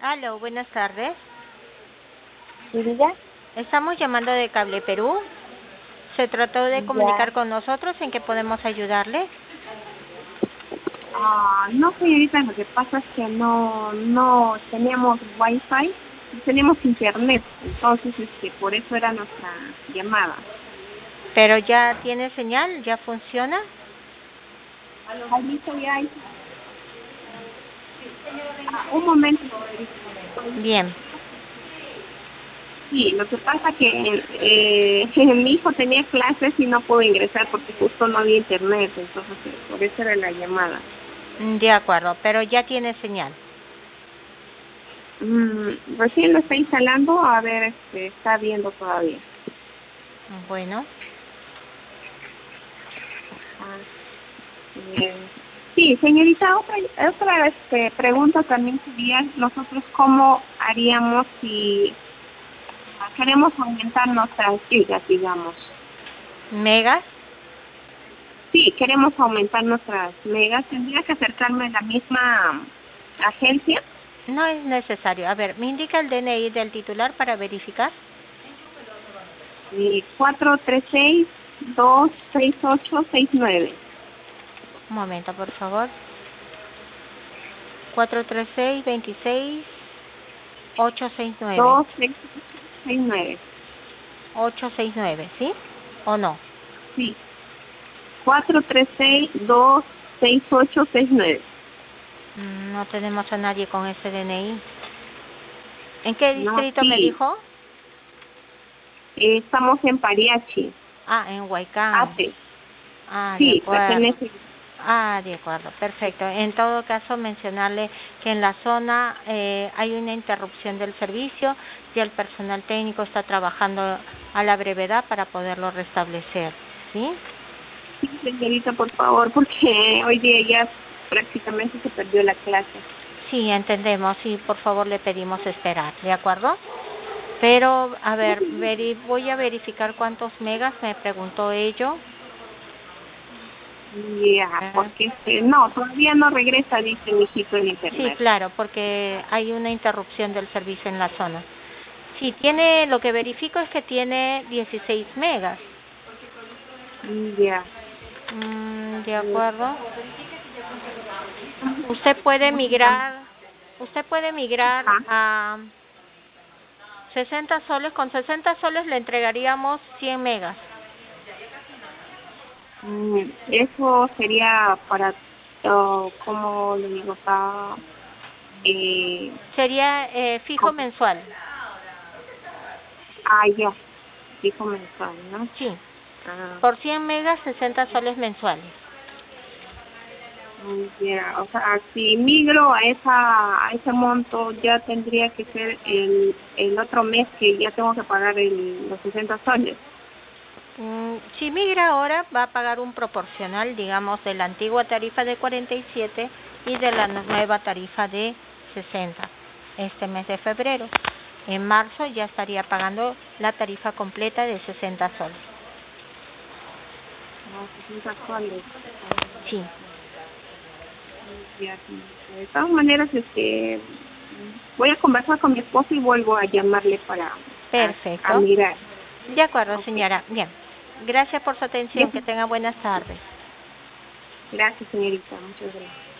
Aló, buenas tardes. ¿Sí, diga? Estamos llamando de Cable Perú. Se trató de Ya. comunicar con nosotros. ¿En qué podemos ayudarle? No, señorita, lo que pasa es que no teníamos wifi, teníamos internet, entonces por eso era nuestra llamada. ¿Pero ya tiene señal? ¿Ya funciona? Ahorita ya hay... un momento, señorita. Bien. Sí, lo que pasa que mi hijo tenía clases y no pudo ingresar porque justo no había internet, entonces por eso era la llamada. De acuerdo, pero ya tiene señal. Recién lo está instalando, a ver, está viendo todavía. Bueno. Ah, bien. Sí, señorita, otra pregunta también sería nosotros cómo haríamos si queremos aumentar nuestras gigas, digamos. ¿Megas? Sí, queremos aumentar nuestras megas. ¿Tendría que acercarme a la misma agencia? No es necesario. A ver, ¿me indica el DNI del titular para verificar? 436-26869. Un momento, por favor. 436-26-869. 26869. 869, ¿sí? ¿O no? Sí. 436-26869. No tenemos a nadie con ese DNI. ¿En qué No, distrito me sí. dijo? Estamos en Pariachi. Ah, en Huaycán. ATE. Ah, de Sí, acuerdo. pertenece. Ah, de acuerdo, perfecto. En todo caso, mencionarle que en la zona hay una interrupción del servicio y el personal técnico está trabajando a la brevedad para poderlo restablecer, ¿sí? Sí, señorita, por favor, porque hoy día ya prácticamente se perdió la clase. Sí, entendemos y por favor le pedimos esperar, ¿de acuerdo? Pero, a ver, voy a verificar cuántos megas me preguntó ello. Ya, porque no, todavía no regresa, dice mi hijito en Sí, internet. claro, porque hay una interrupción del servicio en la zona. Sí, tiene, lo que verifico es que tiene 16 megas. Ya. De acuerdo. Usted puede migrar, usted puede migrar Ajá. a 60 soles. Con 60 soles le entregaríamos 100 megas. Eso sería para, ¿cómo le digo? Eh, Sería fijo ¿Cómo? mensual. Ya, dijo mensual, ¿no? Sí. Ah, Por 100 megas, 60 soles mensuales. ya, o sea, si migro a ese monto, ya tendría que ser el otro mes que ya tengo que pagar los 60 soles. Si migra ahora, va a pagar un proporcional, digamos, de la antigua tarifa de 47 y de la nueva tarifa de 60 este mes de febrero. En marzo ya estaría pagando la tarifa completa de 60 soles. 60 soles. Sí, Ya, señorita. De todas maneras, voy a conversar con mi esposo y vuelvo a llamarle para a perfecto. mirar. De acuerdo, Ok. señora. Bien. Gracias por su atención. Que tenga buenas tardes. Gracias, señorita. Muchas gracias.